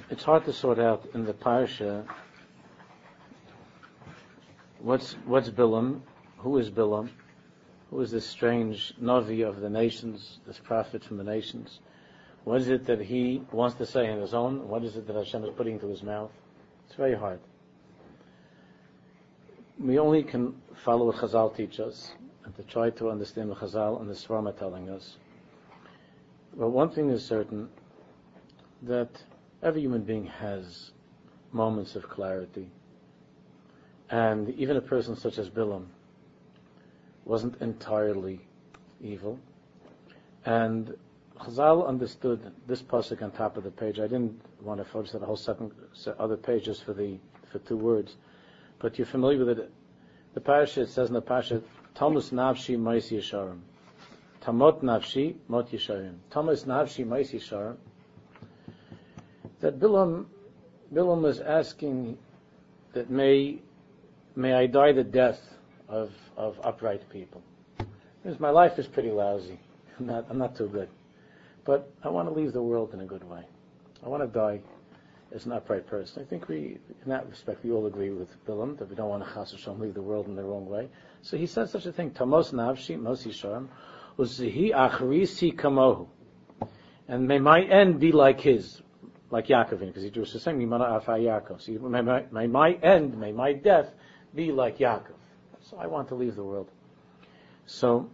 it's hard to sort out in the parsha what's Bilam, who is Bilam, who is this strange Navi of the nations, this prophet from the nations. What is it that he wants to say in his own? What is it that Hashem is putting into his mouth? It's very hard. We only can follow what Chazal teach us and to try to understand what Chazal and the Svarim are telling us. But one thing is certain, that every human being has moments of clarity. And even a person such as Bilam wasn't entirely evil. And Chazal understood this pasuk on top of the page. I didn't want to focus on the whole other page just for 2 words. But you're familiar with it. The parasha, it says in the parasha, Tamus nafshi mais yesharim. Tamot nafshi mot yesharim. Tamus nafshi mais yesharim. That Bilam was asking that may I die the death of upright people. Because my life is pretty lousy. I'm not too good. But I want to leave the world in a good way. I want to die as an upright person. I think in that respect, we all agree with Bilam, that we don't want to chas v'shalom leave the world in the wrong way. So he said such a thing, Tamos nafshi mos yisharim, uzihi achrisi kamohu. And may my end be like his. Like Yaakov, because he was saying, Yaakov. So may my end, may my death be like Yaakov. So I want to leave the world. So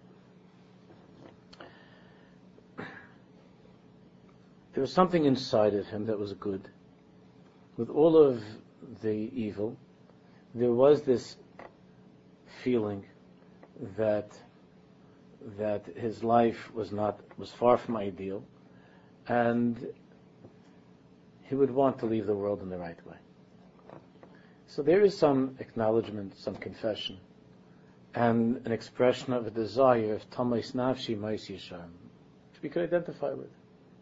there was something inside of him that was good. With all of the evil, there was this feeling that his life was far from ideal, and he would want to leave the world in the right way. So there is some acknowledgement, some confession, and an expression of a desire of Tamais Nafshi Mais Yisharim, which we could identify with.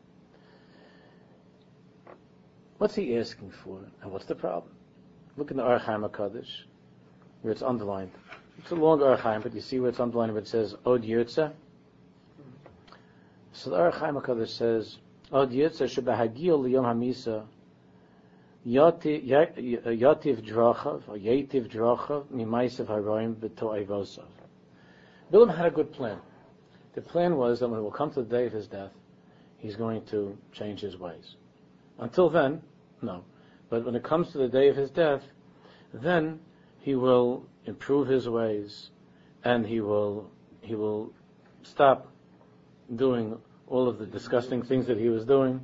What's he asking for, and what's the problem? Look in the Orach Chaim HaKadosh, where it's underlined. It's a long Orach Chaim, but you see where it's underlined, where it says Od Yirtzeh. So the Orach Chaim HaKadosh says, Od Yirtzeh shebahagil liyom hamisa yativ drachav or yativ drachav mimaisav haroim b'to'evosav. Bilam had a good plan. The plan was that when it will come to the day of his death, he's going to change his ways. Until then, no. But when it comes to the day of his death, then he will improve his ways, and he will stop doing all of the disgusting things that he was doing.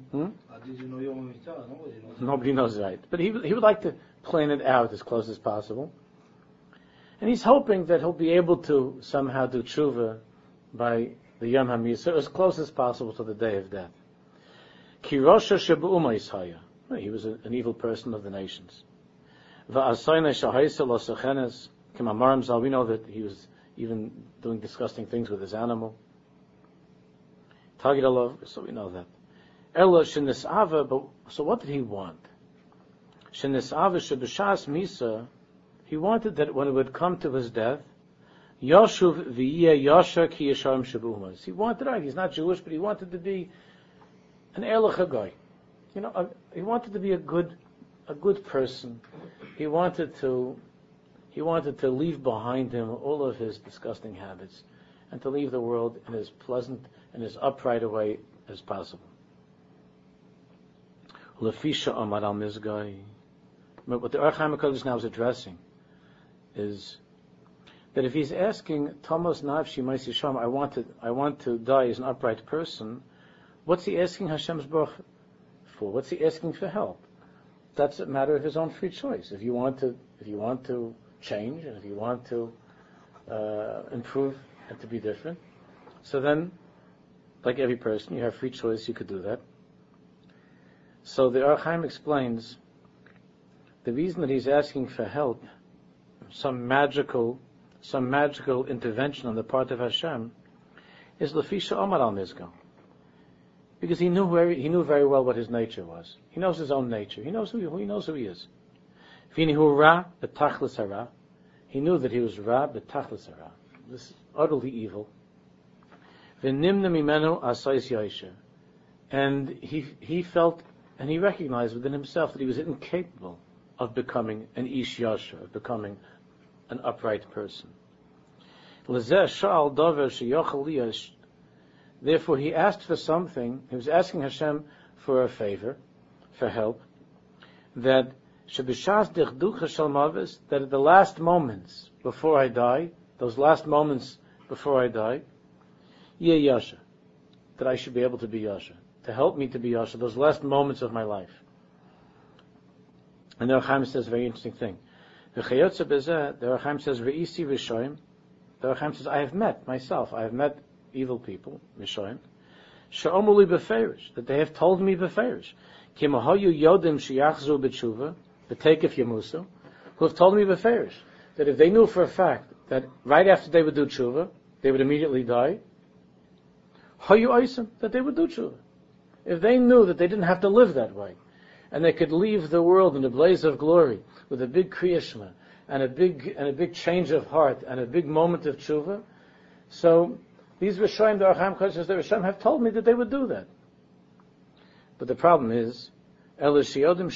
Nobody knows, right? But he would like to plan it out as close as possible. And he's hoping that he'll be able to somehow do tshuva by the Yom HaMisah as close as possible to the day of death. Ki Rosha shebu'uma Yishaya. He was an evil person of the nations. Va'asayna shahaisa lo sechenes k'mamarim zal. We know that he was even doing disgusting things with his animal. Tagidalov, so we know that. Ella shenisava, but so what did he want? Shenisava shebeshas misa. He wanted that when it would come to his death, Yoshuv v'yeh yasha ki yesharim shebu'umas. He wanted, right, he's not Jewish, but he wanted to be an Erlich guy. He wanted to be a good person. He wanted to leave behind him all of his disgusting habits, and to leave the world in as pleasant and as upright a way as possible. Lefisha Amar al Mizgai. But what the Orach Chaim HaKadosh now is addressing is that if he's asking Tamos Nafshi Mais Yisham, I want to die as an upright person, what's he asking Hashem's Baruch for? What's he asking for help? That's a matter of his own free choice. If you want to change, and if you want to improve and to be different, so then, like every person, you have free choice. You could do that. So the Orach Chaim explains the reason that he's asking for help, some magical intervention on the part of Hashem, is Lefisha Omar al Mizgal. Because he knew very well what his nature was. He knows his own nature. He knows who he is. V'inihu ra b'tachlis hara. He knew that he was ra b'tachlis hara. This is utterly evil. V'nimna mimenu asais yaisha. And he felt And he recognized within himself that he was incapable of becoming an Ish Yasher, of becoming an upright person. Therefore he asked for something, he was asking Hashem for a favor, for help, that that at the last moments before I die, those last moments before I die, Yasha, that I should be able to be Yasha, to help me to be Yasha, those last moments of my life. And the Chaim says a very interesting thing. The Chaim says, Re'isi Rishoim, the Chaim says, I have met evil people, Rishoim, Sha'omuli Beferish, that they have told me Beferish, Kimahayu Yodim Shiyachzu B'tshuva, B'tekef Yamusu, who have told me Beferish, that if they knew for a fact that right after they would do tshuva, they would immediately die, Hayu Oisim, that they would do tshuva. If they knew that they didn't have to live that way, and they could leave the world in a blaze of glory with a big Kriya Shema and a big change of heart and a big moment of tshuva, so these Rishonim, the Archaim Kodesh, the Rishonim have told me that they would do that. But the problem is, they know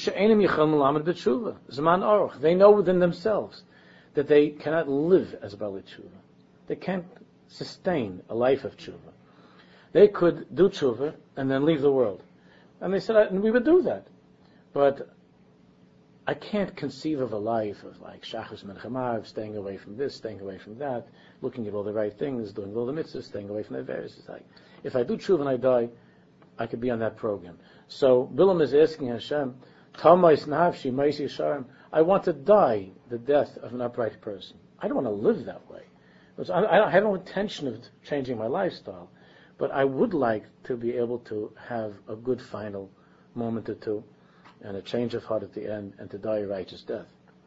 within themselves that they cannot live as Bali Tshuva. They can't sustain a life of tshuva. They could do tshuva and then leave the world. And they said, and we would do that. But I can't conceive of a life of like Shachris Menchamav, staying away from this, staying away from that, looking at all the right things, doing all the mitzvahs, staying away from the various. It's like, if I do tshuva and I die, I could be on that program. So Bilam is asking Hashem, Tamais Nafshi Maisi Sharm, I want to die the death of an upright person. I don't want to live that way. I have no intention of changing my lifestyle, but I would like to be able to have a good final moment or two, and a change of heart at the end, and to die a righteous death.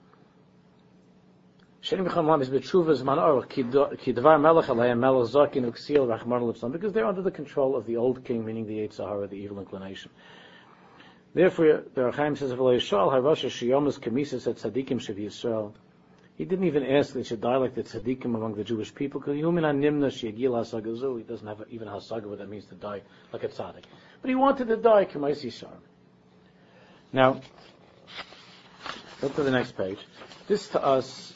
Because they're under the control of the old king, meaning the Yetzer Hara, the evil inclination. Therefore, the Archaim says, he didn't even ask that he should die like the tzaddikim among the Jewish people, because he doesn't have even hasaga what that means to die like a tzaddik. But he wanted to die k'maisi sharm. Now, look to the next page. This is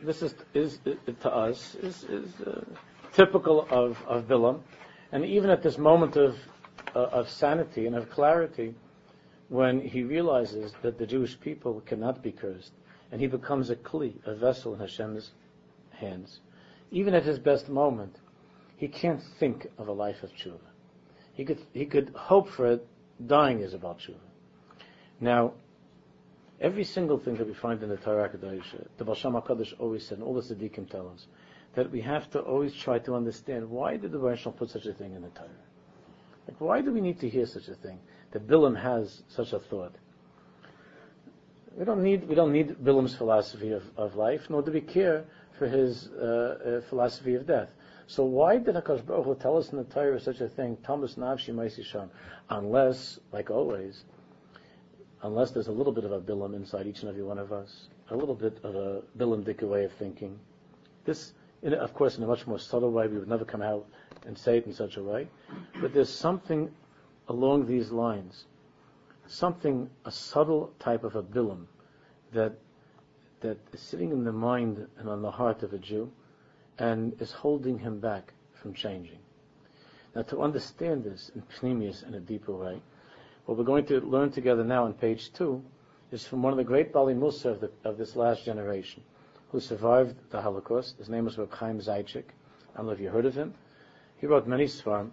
typical of Bilam, and even at this moment of sanity and of clarity, when he realizes that the Jewish people cannot be cursed, and he becomes a kli, a vessel in Hashem's hands. Even at his best moment, he can't think of a life of tshuva. He could hope for it. Dying is about tshuva. Now, every single thing that we find in the Torah Kadosh, the Baal Shem HaKadosh always said, and all the tzaddikim tell us, that we have to always try to understand, why did the Baal Shem put such a thing in the Torah? Like, why do we need to hear such a thing? That Bilam has such a thought. We don't need Bilam's philosophy of life, nor do we care for his philosophy of death. So why did HaKadosh Baruch Hu tell us in the Torah such a thing? Tamas nafshi ma'isi sham. Unless, like always, unless there's a little bit of a Bilam inside each and every one of us, a little bit of a Bilam-dika way of thinking. This, of course, in a much more subtle way, we would never come out and say it in such a way. But there's something along these lines, a subtle type of a Bilam that is sitting in the mind and on the heart of a Jew and is holding him back from changing. Now, to understand this in Pnimius in a deeper way, what we're going to learn together now on page 2 is from one of the great Bali Musa of this last generation, who survived the Holocaust. His name was Reb Chaim Zaychik. I don't know if you heard of him. He wrote many svarim.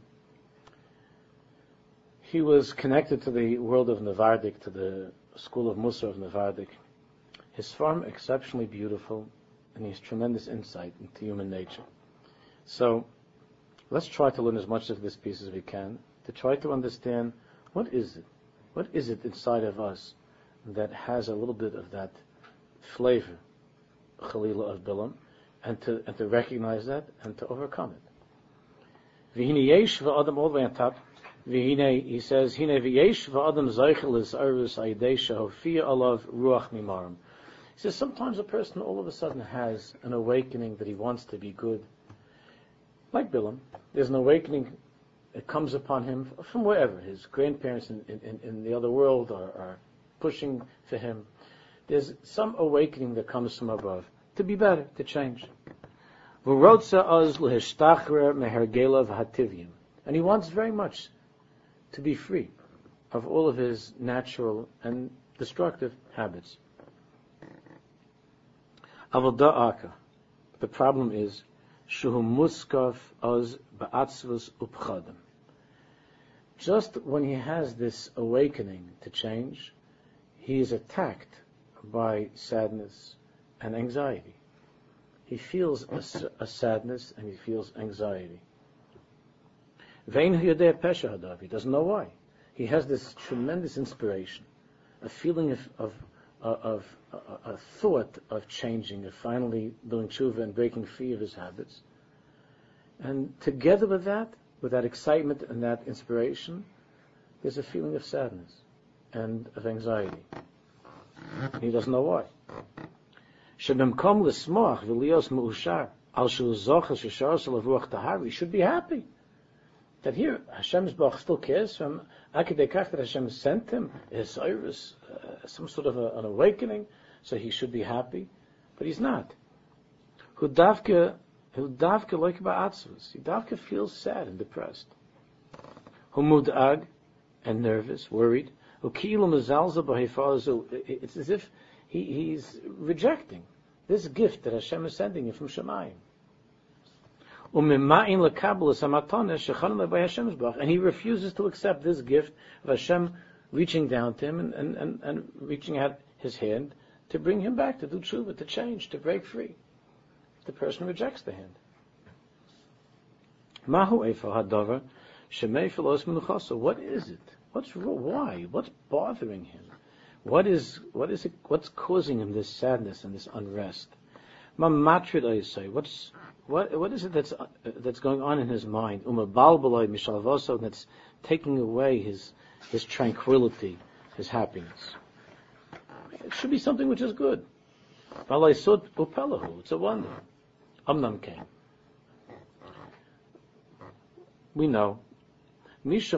He was connected to the world of Navardik, to the school of Musa of Navardik. His svarim exceptionally beautiful, and he has tremendous insight into human nature. So, let's try to learn as much of this piece as we can, to try to understand what is it inside of us that has a little bit of that flavor, Chalila of Bilam, and to recognize that and to overcome it. V'hine yesh v'adam all the way on top. V'hine, he says, Hine v'yesh v'adam zeichel is arus aydei shehofia alav ruach mimarim. He says sometimes a person all of a sudden has an awakening that he wants to be good. Like Bilam, there's an awakening it comes upon him from wherever. His grandparents in the other world are pushing for him. There's some awakening that comes from above to be better, to change. And he wants very much to be free of all of his natural and destructive habits. The problem is, just when he has this awakening to change, he is attacked by sadness and anxiety. He feels a sadness and he feels anxiety. He doesn't know why. He has this tremendous inspiration, a feeling of a thought of changing, of finally doing tshuva and breaking free of his habits. And together with that excitement and that inspiration, there's a feeling of sadness and of anxiety. He doesn't know why. He should be happy that here Hashem's Baruch still cares for him. Akidekach that Hashem sent him his iris, some sort of an awakening, so he should be happy, but he's not. He davke feels sad and depressed. Humudag and nervous, worried. It's as if he's rejecting this gift that Hashem is sending him from Shemayim. And he refuses to accept this gift of Hashem reaching down to him and reaching out his hand to bring him back, to do tshuva, to change, to break free. The person rejects the hand. What is it? What's wrong? Why? What's bothering him? What is it? What's causing him this sadness and this unrest? What is it that's going on in his mind? That's taking away his tranquility, his happiness. It should be something which is good. It's a wonder. Amnam came. We know. If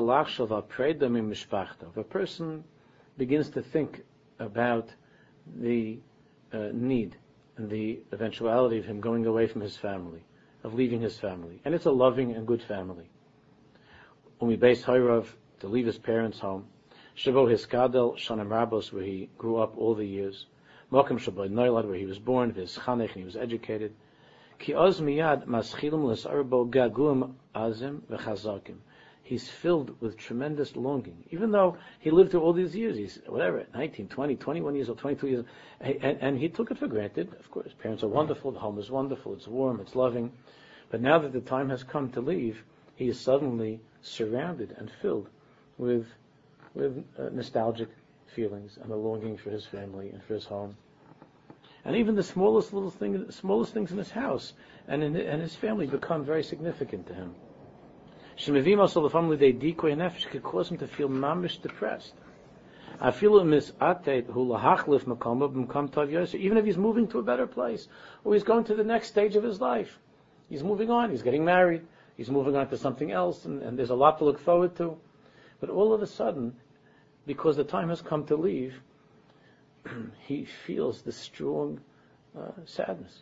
a person begins to think about the need and the eventuality of him going away from his family, of leaving his family, and it's a loving and good family. Base Hayrav, to leave his parents' home, Shavo Hiskadel Shanim Rabos, where he grew up all the years, Mokim Shaboy Noilad, where he was born, his Chanech, and he was educated. Ki oz miyad maschilim l'sarbo gagum azim v'chazakim. He's filled with tremendous longing. Even though he lived through all these years, he's, 19, 20, 21 years old, 22 years old, and he took it for granted. Of course, his parents are wonderful, the home is wonderful, it's warm, it's loving. But now that the time has come to leave, he is suddenly surrounded and filled with nostalgic feelings and a longing for his family and for his home. And even the smallest things in his house and his family become very significant to him. Shemivim also the family they decoy nefesh could cause him to feel mamish depressed. I feel mis atet hu lahachlif makama b'mkam tav yosef. Even if he's moving to a better place, or he's going to the next stage of his life, he's moving on. He's getting married. He's moving on to something else, and there's a lot to look forward to. But all of a sudden, because the time has come to leave, he feels this strong sadness.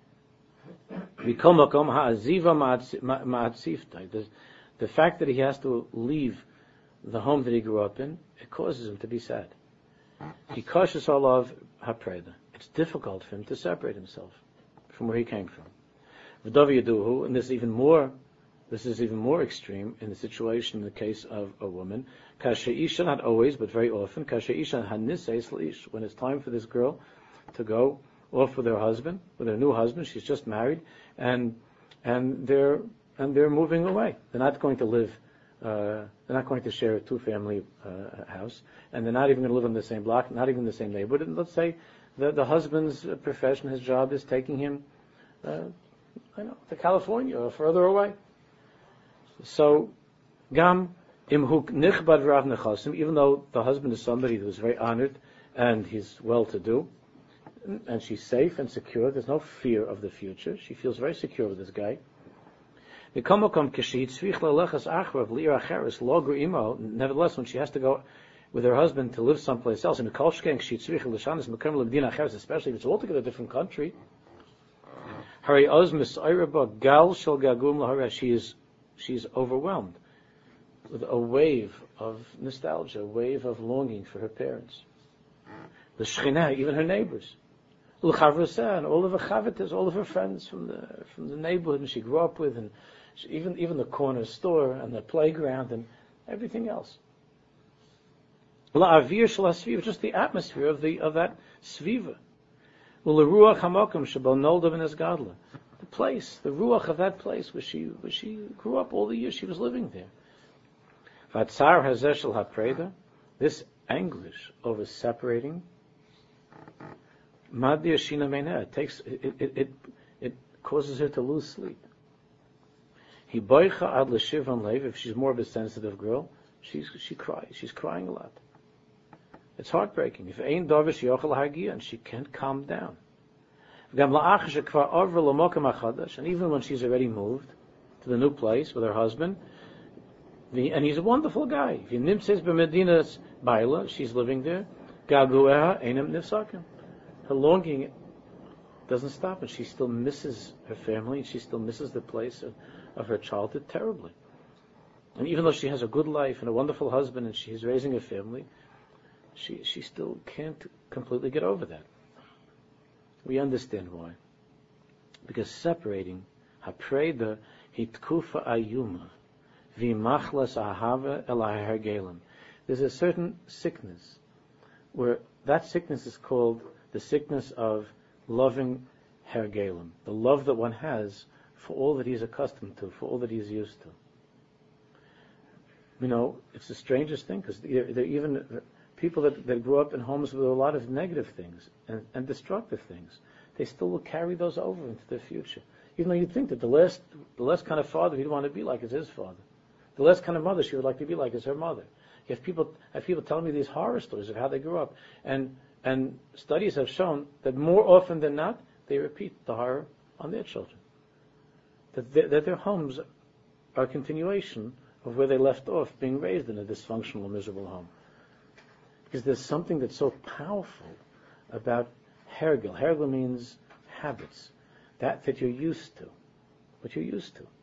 The fact that he has to leave the home that he grew up in, it causes him to be sad. It's difficult for him to separate himself from where he came from. And this is even more extreme in the situation in the case of a woman. Not always, but very often. When it's time for this girl to go off with her husband, with her new husband, she's just married, and they're moving away. They're not going to live. They're not going to share a two-family house, and they're not even going to live on the same block, not even the same neighborhood. And let's say the husband's profession, his job, is taking him, to California or further away. So, gam imhuk nichbad rav nechasim, even though the husband is somebody who's very honored and he's well-to-do, and she's safe and secure, there's no fear of the future. She feels very secure with this guy. Nevertheless, when she has to go with her husband to live someplace else, especially if it's altogether a different country, she's overwhelmed with a wave of nostalgia, a wave of longing for her parents. The Shechina, even her neighbors. And all of her chavitas, all of her friends from the neighborhood and she grew up with, and even the corner store and the playground and everything else. Just the atmosphere of that sviva. The place, the ruach of that place where she grew up all the years she was living there. This anguish over separating, it causes her to lose sleep. If she's more of a sensitive girl, she cries. She's crying a lot. It's heartbreaking. And she can't calm down. And even when she's already moved to the new place with her husband, and he's a wonderful guy. She's living there. Her longing doesn't stop, and she still misses her family, and she still misses the place of her childhood terribly. And even though she has a good life and a wonderful husband, and she's raising a family, she still can't completely get over that. We understand why. Because separating, hapreda hitkufa ayuma, v'machlas ahava el hergelim. There's a certain sickness, where that sickness is called the sickness of loving hergelim, the love that one has for all that he's accustomed to, for all that he's used to. It's the strangest thing, because they're even people that grew up in homes with a lot of negative things and destructive things, they still will carry those over into their future. Even though you'd think that the last kind of father he'd want to be like is his father. The last kind of mother she would like to be like is her mother. You have people telling me these horror stories of how they grew up. And studies have shown that more often than not, they repeat the horror on their children. That their homes are a continuation of where they left off, being raised in a dysfunctional, miserable home. Because there's something that's so powerful about hergel. Hergel means habits. That you're used to. What you're used to.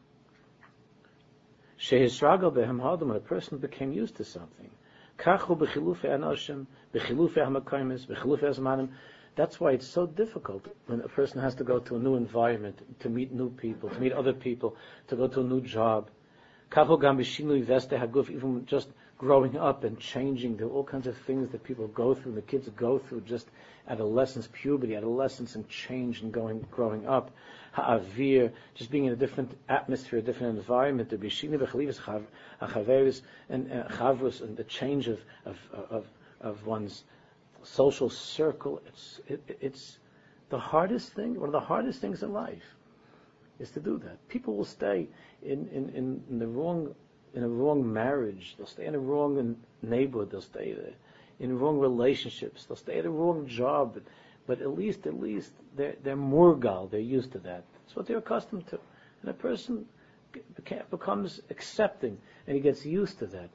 Shehisragal behem hadam, when a person became used to something. Kachu b'chilufe anoshim, b'chilufe hamakaimis, b'chilufe azmanim. That's why it's so difficult when a person has to go to a new environment, to meet new people, to meet other people, to go to a new job. Kachu gam b'shinui veste haguf, even just growing up and changing. There are all kinds of things that people go through, the kids go through, just adolescence, puberty, adolescence, and change and growing up. Ha'avir, just being in a different atmosphere, a different environment. The bishini v'chalivas chaveris and chavros, and the change of one's social circle. It's the hardest thing. One of the hardest things in life is to do that. People will stay in the wrong. In a wrong marriage, they'll stay in a wrong neighborhood, they'll stay in wrong relationships, they'll stay at a wrong job, but at least they're murgal, they're used to that. That's what they're accustomed to. And a person becomes accepting, and he gets used to that.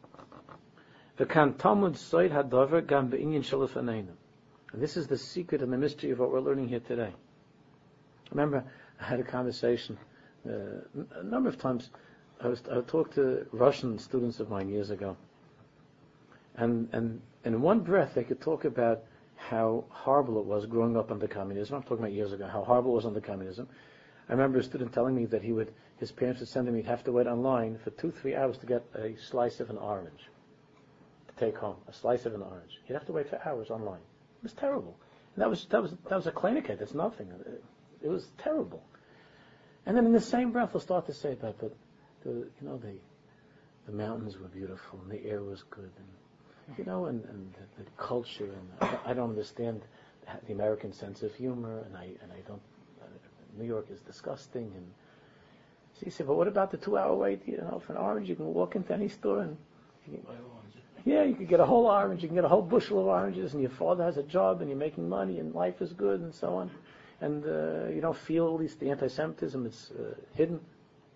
And this is the secret and the mystery of what we're learning here today. Remember, I had a conversation a number of times. I talked to Russian students of mine years ago, and in one breath they could talk about how horrible it was growing up under communism. I'm talking about years ago, how horrible it was under communism. I remember a student telling me that his parents would send him, he'd have to wait online for 2-3 hours to get a slice of an orange to take home. A slice of an orange. He'd have to wait for hours online. It was terrible. And that was a Kleinigkeit. That's nothing. It was terrible. And then in the same breath, they'll start to say that the mountains were beautiful and the air was good, and the culture, and I don't understand the American sense of humor, and I don't. New York is disgusting, and so he said, but what about the 2-hour wait? For an orange, you can walk into any store and you can get a whole orange, you can get a whole bushel of oranges, and your father has a job, and you're making money, and life is good, and so on, and you don't feel at least the anti-Semitism is hidden.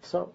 So,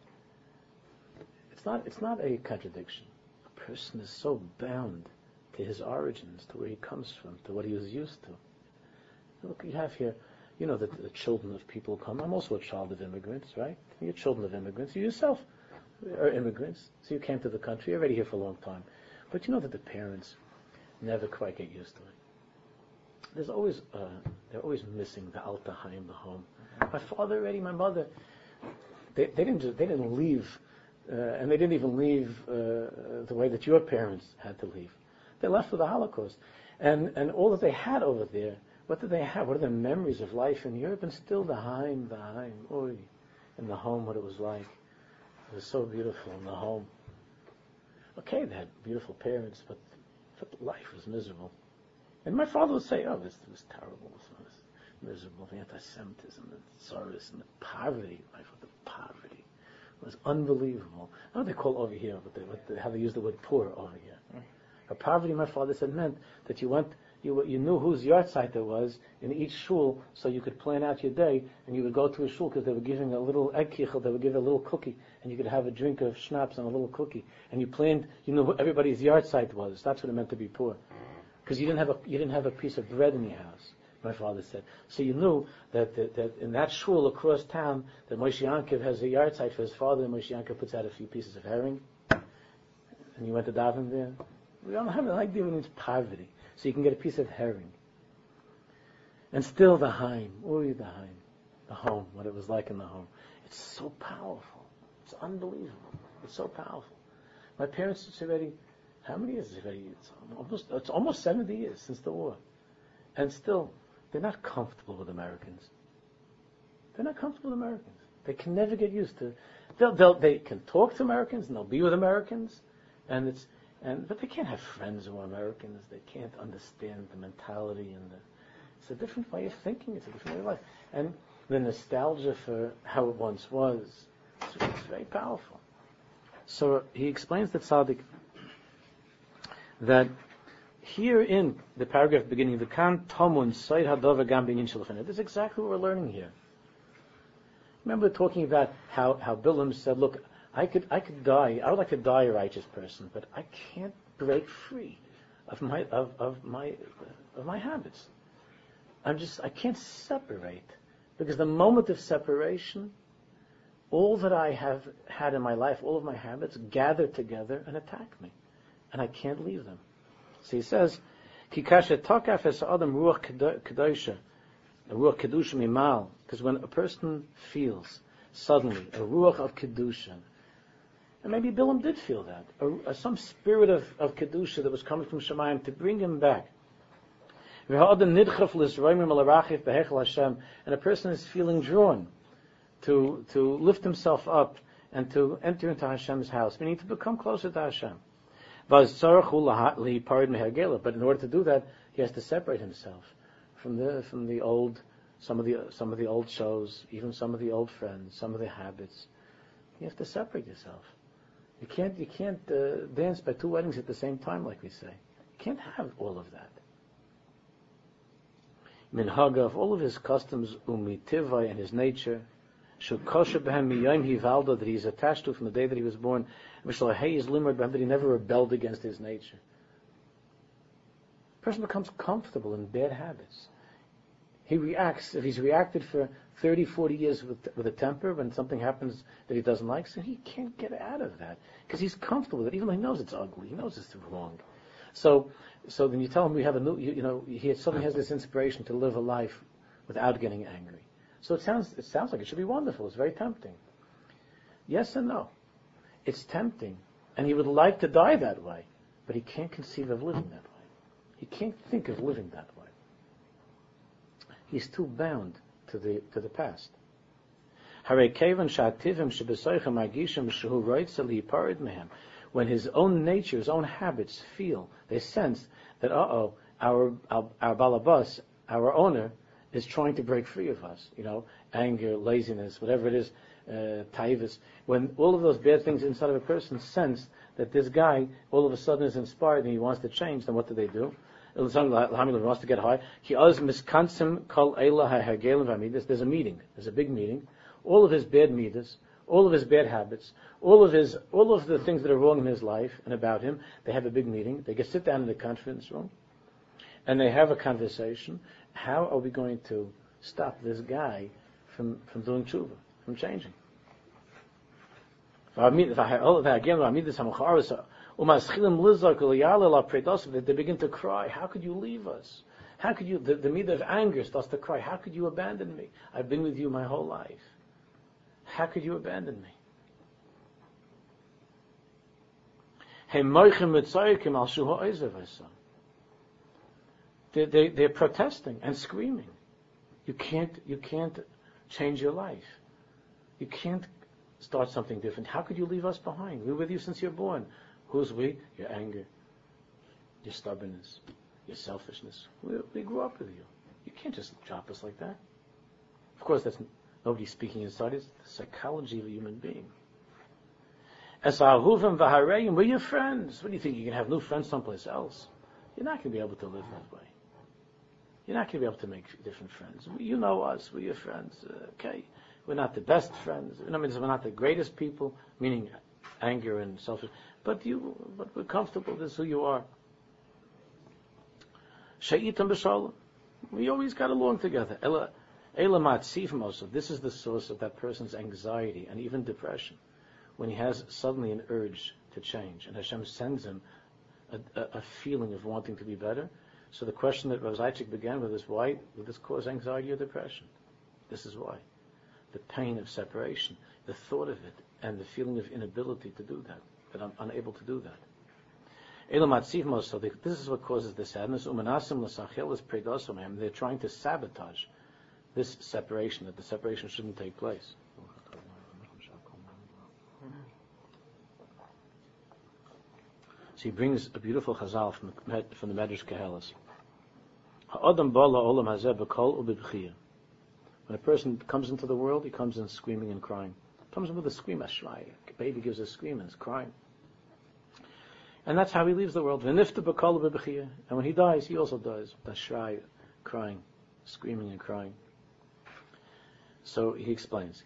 it's not a contradiction. A person is so bound to his origins, to where he comes from, to what he was used to. Look, you have here, that the children of people come. I'm also a child of immigrants, right? You're children of immigrants. You yourself are immigrants. So you came to the country. You're already here for a long time. But you know that the parents never quite get used to it. They're always missing the Alta Haim, the home. My father already, my mother, they didn't leave, and they didn't even leave the way that your parents had to leave. They left for the Holocaust. And all that they had over there, what did they have? What are their memories of life in Europe? And still the Haim, oy, in the home, what it was like. It was so beautiful in the home. Okay, they had beautiful parents, but life was miserable. And my father would say, this was terrible, this was miserable, the anti-Semitism, the sorrows, and the poverty. The poverty was unbelievable. I know what they call over here, how they use the word poor over here. Poverty, my father said, meant that you knew whose yahrzeit there was in each shul, so you could plan out your day, and you would go to a shul because they were giving a little egg kichel, they would give a little cookie, and you could have a drink of schnapps and a little cookie, and you knew who everybody's yahrzeit was. That's what it meant to be poor, because you didn't have a piece of bread in your house. My father said. So you knew that in that shul across town, that Moshe Yankov has a yahrzeit for his father, and Moshe Yankov puts out a few pieces of herring, and you went to daven there. We don't have it like that when it's poverty. So you can get a piece of herring. And still the Haim, the home, what it was like in the home. It's so powerful. It's unbelievable. It's so powerful. My parents, it's already, how many years is it already? It's almost 70 years since the war. And still, they're not comfortable with Americans. They're not comfortable with Americans. They can never get used to, they can talk to Americans and they'll be with Americans, but they can't have friends who are Americans. They can't understand the mentality it's a different way of thinking. It's a different way of life. And the nostalgia for how it once was, it's very powerful. So he explains that Tzaddik that here in the paragraph beginning, the Kan Tomun Said Hadova Gam Binyan Shulchan. This is exactly what we're learning here. Remember talking about how Bilam said, look, I could die. I would like to die a righteous person, but I can't break free of my habits. I can't separate, because the moment of separation, all that I have had in my life, all of my habits, gather together and attack me, and I can't leave them. So he says, "Kikasha takaf es adam ruach kedusha, ruach kedusha mimal." Because when a person feels suddenly a ruach of kedusha. And maybe Bilam did feel that. Some spirit of Kedusha that was coming from Shemayim to bring him back. And a person is feeling drawn to lift himself up and to enter into Hashem's house, meaning to become closer to Hashem. But in order to do that, he has to separate himself from the old, some of the old shows, even some of the old friends, some of the habits. You have to separate yourself. You can't dance by two weddings at the same time, like we say. You can't have all of that. Minhaga, of all of his customs, umitivai, and his nature, shukosha behem miyayim hivalda, that he's attached to from the day that he was born, mishlahei is limud behem, that he never rebelled against his nature. A person becomes comfortable in bad habits. He reacts, if he's reacted for 30, 40 years with a temper, when something happens that he doesn't like, so he can't get out of that, because he's comfortable with it, even though he knows it's ugly, he knows it's wrong. So then you tell him we have a new, he suddenly has this inspiration to live a life without getting angry. So it sounds like it should be wonderful, it's very tempting. Yes and no. It's tempting, and he would like to die that way, but he can't conceive of living that way. He can't think of living that way. He's too bound to the past. When his own nature, his own habits they sense that our balabas, our owner, is trying to break free of us. Anger, laziness, whatever it is, taivas. When all of those bad things inside of a person sense that this guy all of a sudden is inspired and he wants to change, then what do? He wants to get high. There's a meeting. There's a big meeting. All of his bad midas, all of his bad habits, all of the things that are wrong in his life and about him. They have a big meeting. They can sit down in the conference room, and they have a conversation. How are we going to stop this guy from doing tshuva, from changing? They begin to cry. How could you leave us? How could you? The midah of anger starts to cry. How could you abandon me? I've been with you my whole life. How could you abandon me? They're protesting and screaming. You can't change your life. You can't start something different. How could you leave us behind? We're with you since you're born. Who's we? Your anger, your stubbornness, your selfishness. We grew up with you. You can't just drop us like that. Of course, that's nobody speaking inside. It's the psychology of a human being. As ahuvim v'harayim, we're your friends. What do you think? You can have new friends someplace else? You're not going to be able to live that way. You're not going to be able to make different friends. You know us. We're your friends. Okay. We're not the best friends. We're not the greatest people, meaning anger and selfish. But we're comfortable. This is who you are. Sha'itam b'shalom. We always got along together. This is the source of that person's anxiety and even depression. When he has suddenly an urge to change, and Hashem sends him a feeling of wanting to be better. So the question that Rav Zaychik began with is, why would this cause anxiety or depression? This is why. The pain of separation, the thought of it, and the feeling of inability to do that I'm unable to do that. So this is what causes the sadness. They're trying to sabotage this separation, that the separation shouldn't take place. So he brings a beautiful chazal from the Medrash Kehelis. When a person comes into the world, he comes in screaming and crying. He comes in with a scream, a baby gives a scream and is crying. And that's how he leaves the world. And when he dies, he also dies. That's crying, screaming and crying. So he explains.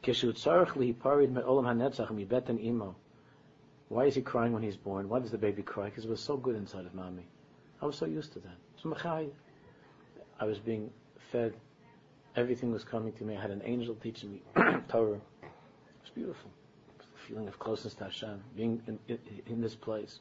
Why is he crying when he's born? Why does the baby cry? Because it was so good inside of mommy. I was so used to that. I was being fed. Everything was coming to me. I had an angel teaching me Torah. It was beautiful. The feeling of closeness to Hashem, being in this place.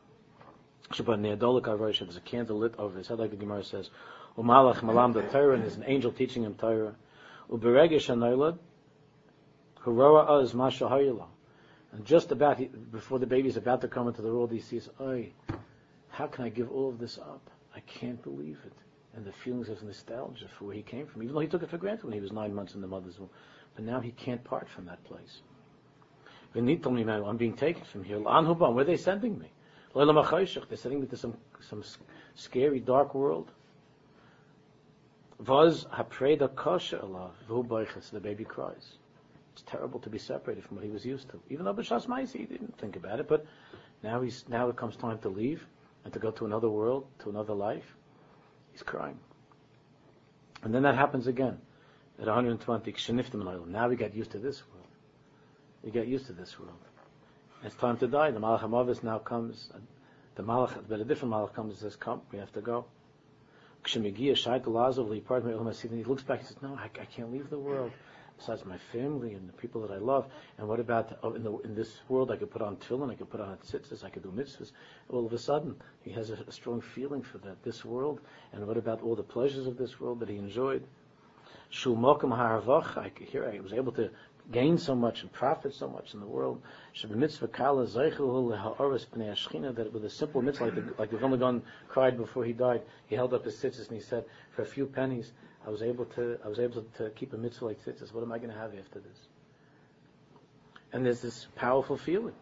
There's a candle lit over his head, like the Gemara says. Umalach malam the Torah, and there's an angel teaching him Torah. Uberegesh hanoilad, huroa az mashahayla. And just about before the baby is about to come into the world, he sees, "Oy, how can I give all of this up? I can't believe it." And the feelings of nostalgia for where he came from, even though he took it for granted when he was 9 months in the mother's womb. But now he can't part from that place. I'm being taken from here. Where are they sending me? They're sending me to some scary, dark world. The baby cries. It's terrible to be separated from what he was used to. Even though B'Shas Ma'aseh, he didn't think about it, but now it comes time to leave and to go to another world, to another life. He's crying. And then that happens again. At 120, now we get used to this world. We get used to this world. It's time to die. The Malach HaMavis now comes. But a different Malach comes and says, "Come, we have to go." He looks back and says, "No, I can't leave the world. Besides my family and the people that I love. And what about in this world? I could put on tefillin, I could put on tzitzis, I could do mitzvahs." All of a sudden, he has a strong feeling for this world. And what about all the pleasures of this world that he enjoyed? I was able to gain so much and profit so much in the world. That with a simple mitzvah, like the Vilna Gaon cried before he died, he held up his tzitzis and he said, "For a few pennies, I was able to keep a mitzvah like tzitzis. What am I going to have after this?" And there's this powerful feeling.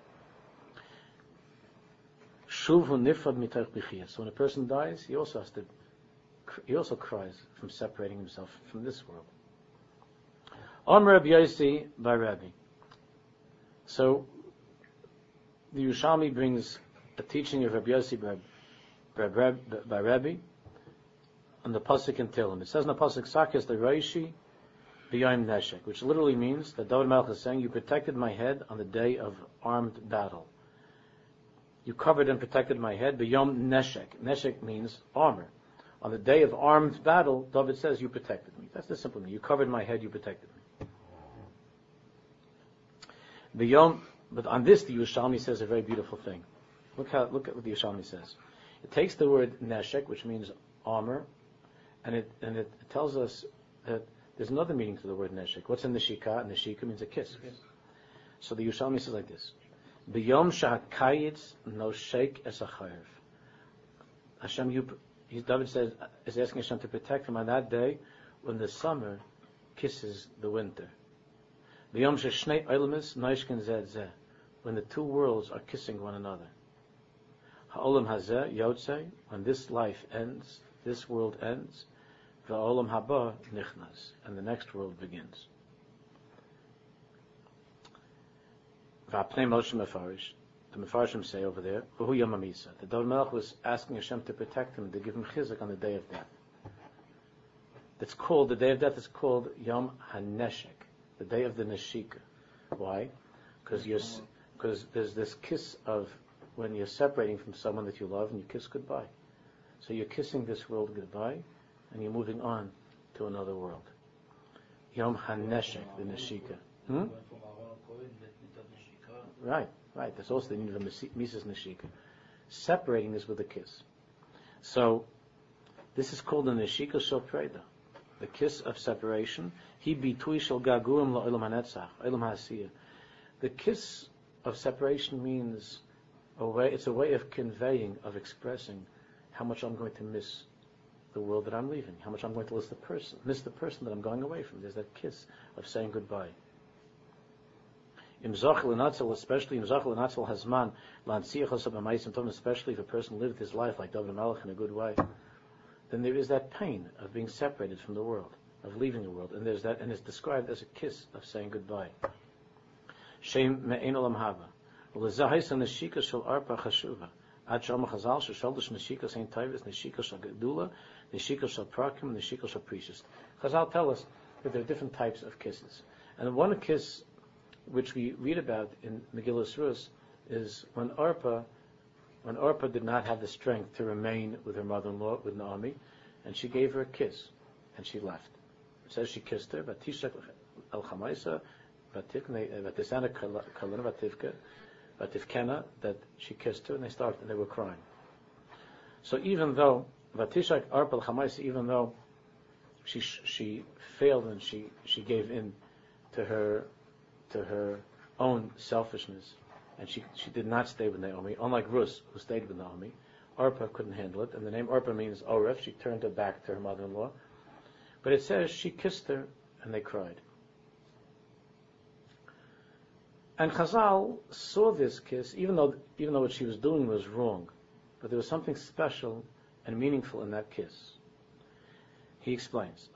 So when a person dies, he also cries from separating himself from this world. Rabbi Yossi by Rabbi. So the Yerushalmi brings a teaching of Rabbi Yossi by Rabbi on the pasuk in Tehillim. It says in the pasuk, "Sakes the Reishi B'yom Neshek, which literally means that David Melech is saying, you protected my head on the day of armed battle. You covered and protected my head. B'yom Neshek. Neshek means armor. On the day of armed battle, David says, you protected me. That's the simple meaning. You covered my head, you protected me. B'yom, but on this, the Yerushalmi says a very beautiful thing. Look at what the Yerushalmi says. It takes the word Neshek, which means armor, and it tells us that there's another meaning to the word neshik. What's in neshika? Neshika means a kiss. So the Yerushalmi says like this: B'yom shahakayitz noshek es achayv. Hashem, David says, is asking Hashem to protect him on that day when the summer kisses the winter. B'yom sheshnei olamis noishken zed zeh, when the two worlds are kissing one another. Ha'olam hazeh yotzei, when this life ends, this world ends. V'olam haba nichnas, and the next world begins. V'apnei Moshe Mefarish, the Mefarshim say over there, V'hu Yom HaMisa. The David Melech was asking Hashem to protect him, to give him chizuk on the day of death. It's called, the day of death is called Yom HaNeshek, the day of the Neshika. Why? Because there's this kiss of when you're separating from someone that you love and you kiss goodbye. So you're kissing this world goodbye, and you're moving on to another world. Yom HaNeshek, the Neshika. Right. That's also the meaning of Mises Neshika. Separating is with a kiss. So, this is called the Neshika Shel Preda, the kiss of separation. He bitui shel gagurim la'olam hanetzach, olam ha'asiyah. The kiss of separation means it's a way of conveying, of expressing how much I'm going to miss the world that I'm leaving, how much I'm going to miss the person that I'm going away from. There's that kiss of saying goodbye. Especially if a person lived his life like David Melech in a good way, then there is that pain of being separated from the world, of leaving the world, and there's that, and it's described as a kiss of saying goodbye. Shem me'ein olam haba. Ulezahis neshika shel arpa chashuva. Ad shama chazal sheshaldish neshika sein tayvis neshika shel gedula, neshika shel prakim, neshika shel precious. Chazal tell us that there are different types of kisses, and one kiss which we read about in Megillah Rus is when Orpah did not have the strength to remain with her mother-in-law, with Naomi, and she gave her a kiss, and she left. It says she kissed her, Vatishak el Chamaisa, Vatisana Kalina Vativkena, that she kissed her, and they were crying. So even though Vatishak Orpah el Chamaisa, even though she failed and she gave in to her own selfishness, and she did not stay with Naomi, unlike Rus, who stayed with Naomi. Orpah couldn't handle it, and the name Orpah means Oref. She turned her back to her mother-in-law. But it says she kissed her, and they cried. And Chazal saw this kiss, even though what she was doing was wrong, but there was something special and meaningful in that kiss. He explains,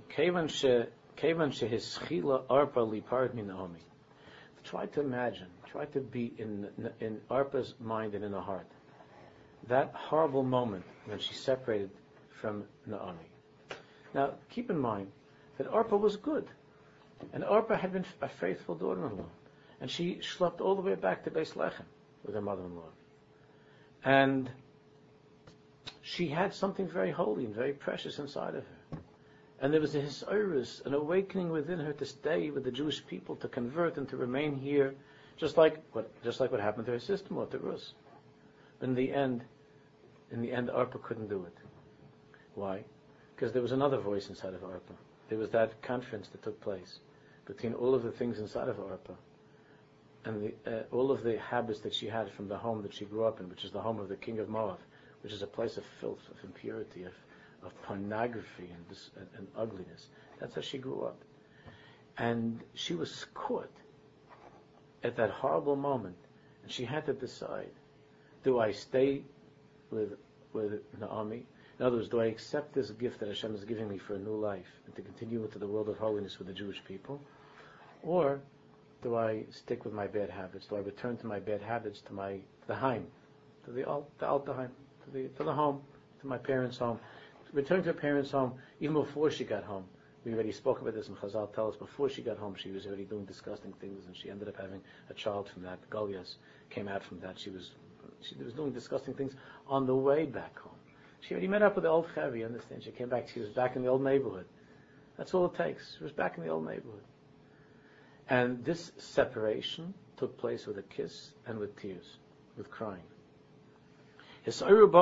try to imagine, try to be in Arpa's mind and in her heart, that horrible moment when she separated from Naomi. Now, keep in mind that Arpa was good, and Arpa had been a faithful daughter-in-law, and she schlepped all the way back to Beis Lechem with her mother-in-law. And she had something very holy and very precious inside of her. And there was a hisayrus, an awakening within her to stay with the Jewish people, to convert and to remain here, just like what happened to her sister-in-law, to Rus. But in the end, Arpa couldn't do it. Why? Because there was another voice inside of Arpa. There was that conference that took place between all of the things inside of Arpa and all of the habits that she had from the home that she grew up in, which is the home of the king of Moab, which is a place of filth, of impurity, of pornography and ugliness. That's how she grew up. And she was caught at that horrible moment, and she had to decide, do I stay with Naomi? In other words, do I accept this gift that Hashem is giving me for a new life and to continue into the world of holiness with the Jewish people? Or do I stick with my bad habits? Do I return to my bad habits, to the Heim, to the Altaheim, to the home, to my parents' home? Return to her parents' home even before she got home We already spoke about this, and Chazal tell us before she got home, she was already doing disgusting things, and she ended up having a child from that. Goliath came out from that. She was doing disgusting things on the way back home. She already met up with the old Chavi, you understand? She came back, she was back in the old neighborhood. That's all it takes. She was back in the old neighborhood. And this separation took place with a kiss and with tears, with crying. She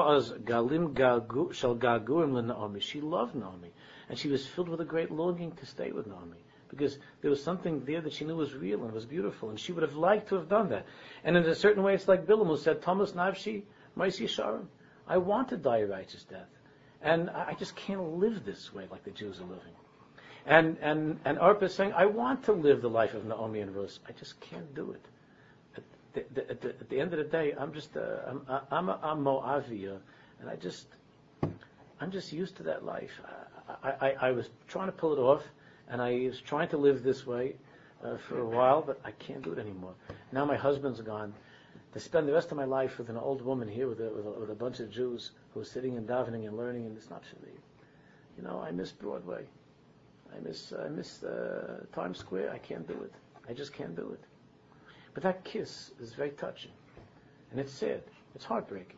loved Naomi, and she was filled with a great longing to stay with Naomi, because there was something there that she knew was real and was beautiful, and she would have liked to have done that. And in a certain way, it's like Bilam, who said, Thomas Navshi, Maisi Sharon, I want to die a righteous death, and I just can't live this way like the Jews are living. And Arpa is saying, I want to live the life of Naomi and Rus, I just can't do it. At the end of the day, I'm Moavia, and I'm just used to that life. I was trying to pull it off, and I was trying to live this way for a while, but I can't do it anymore. Now my husband's gone. To spend the rest of my life with an old woman here with a bunch of Jews who are sitting and davening and learning, and it's not for me. I miss Broadway. I miss Times Square. I can't do it. I just can't do it. But that kiss is very touching, and it's sad. It's heartbreaking.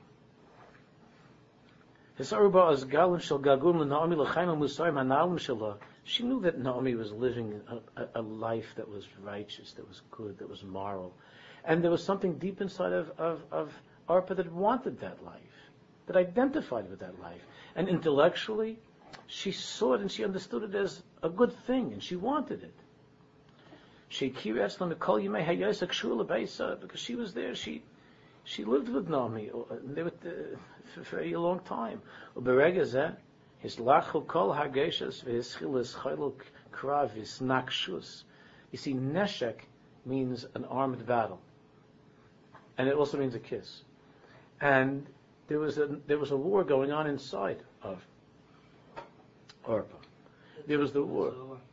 She knew that Naomi was living a life that was righteous, that was good, that was moral. And there was something deep inside of Arpa that wanted that life, that identified with that life. And intellectually, she saw it and she understood it as a good thing, and she wanted it. Because she was there, she lived with Naomi for a long time. You see, neshek means an armed battle, and it also means a kiss. And there was a war going on inside of Orpah. There was the war.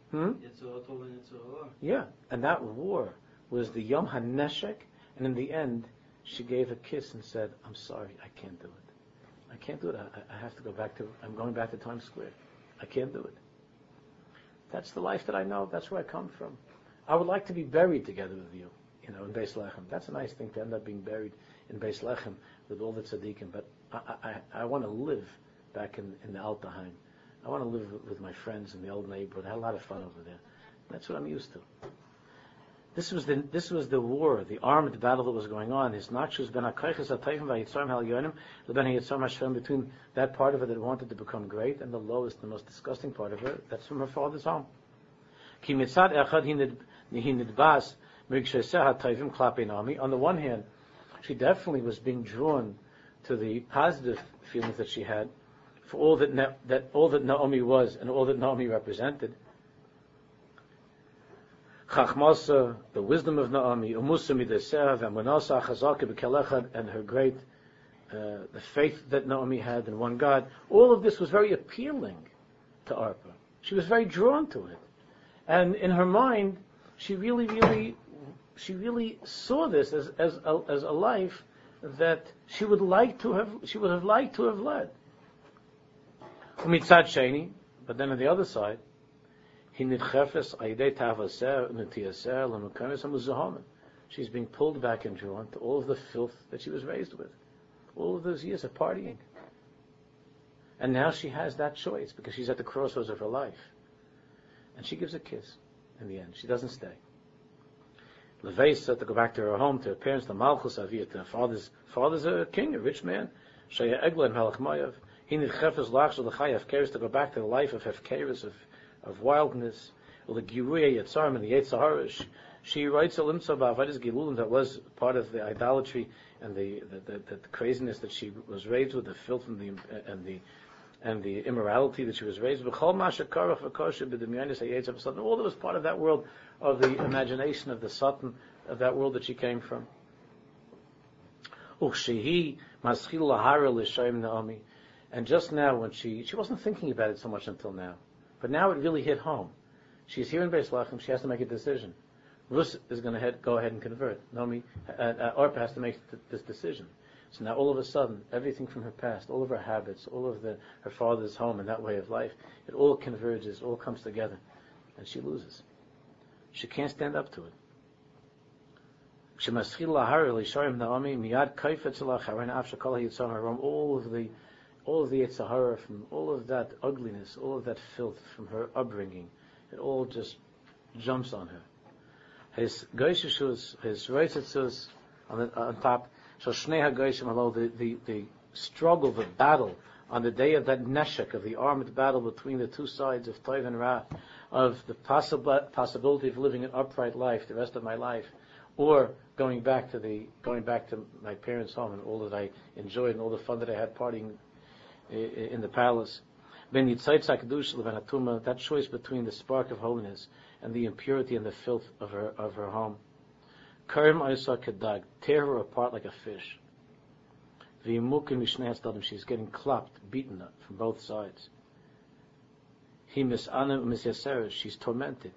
Yeah, and that war was the Yom HaNeshek, and in the end, she gave a kiss and said, I'm sorry, I can't do it. I can't do it. I have to go I'm going back to Times Square. I can't do it. That's the life that I know. That's where I come from. I would like to be buried together with you, in Beis Lechem. That's a nice thing to end up being buried in Beis Lechem with all the tzaddikim, but I want to live back in the Altaheim. I want to live with my friends in the old neighborhood. I had a lot of fun over there. That's what I'm used to. This was the war, the armed battle that was going on. His nachshus ben hakoyches hatayvim v'yitzarm halyonim leben hayitzarm Hashem, between that part of it that wanted to become great and the lowest, the most disgusting part of her. That's from her father's home. Ki mitzad echad hi nidbas mirgsheseh hatayvim klape Naomi. On the one hand, she definitely was being drawn to the positive feelings that she had for all that Naomi was and all that Naomi represented. Chachmasa, the wisdom of Naomi, Umusa midesev, Amunasa chazaka b'kelechad, and her great, the faith that Naomi had in one God. All of this was very appealing to Arpa. She was very drawn to it, and in her mind, she really saw this as a life that she would have liked to have led. Umitzad sheni, but then on the other side, she's being pulled back and drawn to all of the filth that she was raised with, all of those years of partying. And now she has that choice because she's at the crossroads of her life. And she gives a kiss in the end. She doesn't stay. Leveisa, to go back to her home, to her parents, the Malchus Aviyah, to her father's a king, a rich man. Shaya Egla and Melech Mayav. He need chefes lachs of the Chai Hefkeris, to go back to the life of Hefkeris, of wildness, the Giruya Yetzarim and the Yetzaharish. She writes a limtza ba'avadas gilulim that was part of the idolatry and the craziness that she was raised with, the filth and the immorality that she was raised with. All that was part of that world of the imagination of the Satan, of that world that she came from. And just now, when she wasn't thinking about it so much until now, but now it really hit home. She's here in Beis Lechem. She has to make a decision. Rus is going to go ahead and convert. Naomi, Orpah has to make this decision. So now all of a sudden, everything from her past, all of her habits, all of her father's home and that way of life, it all converges, all comes together, and she loses. She can't stand up to it. All of the Yetzer Hara, from all of that ugliness, all of that filth from her upbringing, it all just jumps on her. His Geishishus, his Reisetzus on top, the struggle, the battle, on the day of that neshek, of the armed battle between the two sides of Tov and Ra, of the possibility of living an upright life the rest of my life, or going back to my parents' home and all that I enjoyed and all the fun that I had partying in the palace. That choice between the spark of holiness and the impurity and the filth of her home. Tear her apart like a fish. She's getting clapped, beaten up from both sides. She's tormented.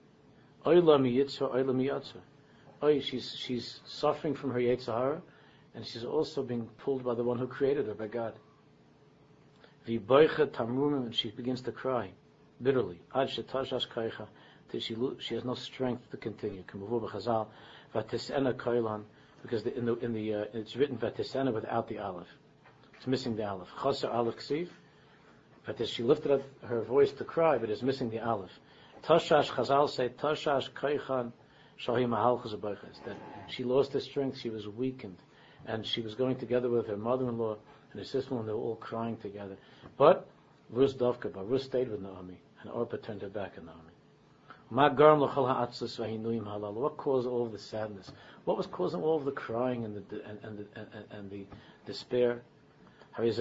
She's suffering from her Yetzer Hara, and she's also being pulled by the one who created her, by God. And she begins to cry bitterly. Till she has no strength to continue. Because it's written Vatisena without the aleph. It's missing the aleph. Chaser aleph ksiv. But she lifted up her voice to cry, but it's missing the aleph. Tashash Chazal say Tashash Kaichan Shahi Mahalchus Abaychas. That she lost her strength, she was weakened, and she was going together with her mother-in-law and her sister-in-law, and they were all crying together. But Rus Dovka, but Rus stayed with Naomi, and Orpah turned her back on Naomi. What caused all of the sadness? What was causing all of the crying and the despair? It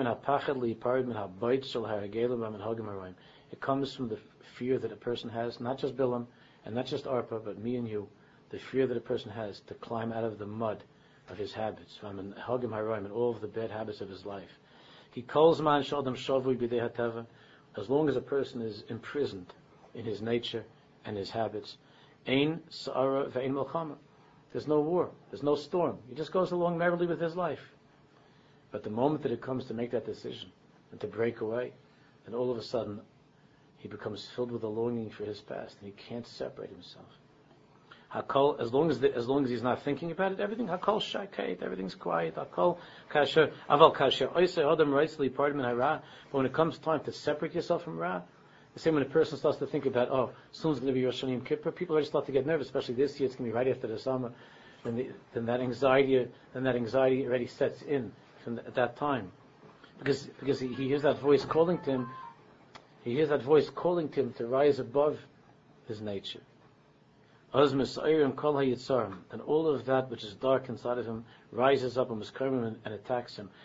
comes from the fear that a person has, not just Bilam and not just Orpah, but me and you, the fear that a person has to climb out of the mud of his habits, and all of the bad habits of his life. He calls man shadam shavui b'dei hateva. As long as a person is imprisoned in his nature and his habits, ein sa'ara ve'ein melchama. There's no war, there's no storm. He just goes along merrily with his life. But the moment that it comes to make that decision and to break away, then all of a sudden he becomes filled with a longing for his past, and he can't separate himself. Hakol, as long as he's not thinking about it, everything hakol shakait, everything's quiet. Hakol kasher aval kasher oisei adam rightly pardon min hara. But when it comes time to separate yourself from Ra, the same when a person starts to think about, soon it's going to be Rosh Hashanah Kippur, people already start to get nervous, especially this year. It's going to be right after the summer. Then that anxiety already sets in at that time, because he hears that voice calling to him. He hears that voice calling to him to rise above his nature. And all of that which is dark inside of him rises up and attacks him.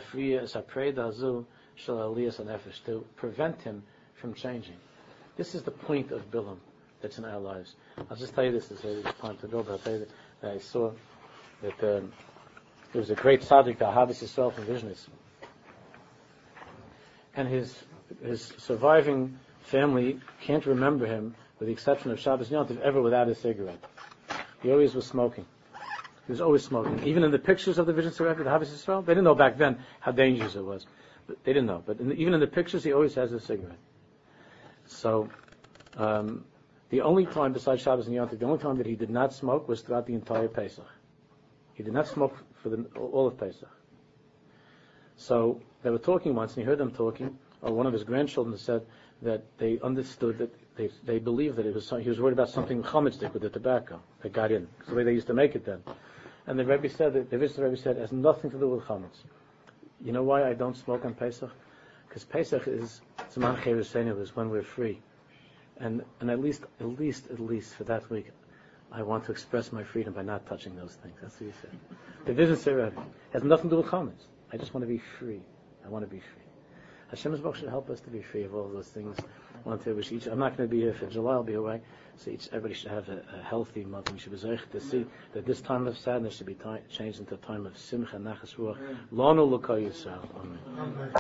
To prevent him from changing. This is the point of Bilam that's in our lives. I'll just tell you this time to go, but I'll tell you that I saw that there was a great tzaddik, the Ahavas Yisrael from Vizhnitz, and his surviving family can't remember him, with the exception of Shabbos Yontif, ever without a cigarette. He always was smoking. He was always smoking. Even in the pictures of the Vizhnitz Rebbe, the Ahavas Yisrael, they didn't know back then how dangerous it was. But they didn't know. But even in the pictures, he always has a cigarette. So, the only time besides Shabbos and Yontif, the only time that he did not smoke was throughout the entire Pesach. He did not smoke for all of Pesach. So they were talking once, and he heard them talking. Or one of his grandchildren said that they understood that they believed that he was worried about something chametzik with the tobacco that got in. It's the way they used to make it then. And the Rebbe said that the Rebbe said it has nothing to do with chametz. You know why I don't smoke on Pesach? Because Pesach is Zman Cherusenu, is when we're free, and at least for that week, I want to express my freedom by not touching those things. That's what he said. The vision Sarah has nothing to do with chametz. I just want to be free. I want to be free. Hashem's Baruch should help us to be free of all those things. I want to wish I'm not going to be here for July. I'll be away. So everybody should have a healthy month. We should be zeich to see that this time of sadness should be changed into a time of simcha, nachas ruach. Lanu l'kol Yisrael. Amen.